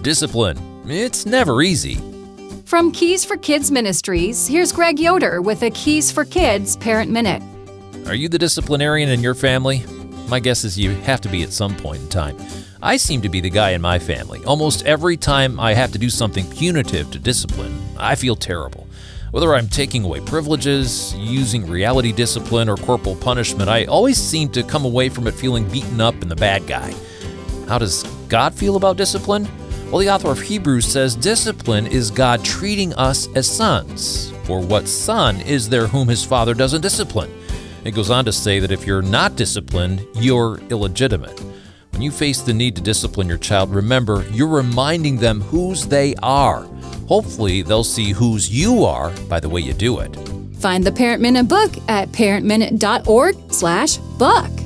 Discipline. It's never easy. From Keys for Kids Ministries, here's Greg Yoder with a Keys for Kids Parent Minute. Are you the disciplinarian in your family? My guess is you have to be at some point in time. I seem to be the guy in my family. Almost every time I have to do something punitive to discipline, I feel terrible. Whether I'm taking away privileges, using reality discipline, or corporal punishment, I always seem to come away from it feeling beaten up and the bad guy. How does God feel about discipline? Well, the author of Hebrews says discipline is God treating us as sons. For what son is there whom his father doesn't discipline? It goes on to say that if you're not disciplined, you're illegitimate. When you face the need to discipline your child, remember, you're reminding them whose they are. Hopefully, they'll see whose you are by the way you do it. Find the Parent Minute book at parentminute.org/book.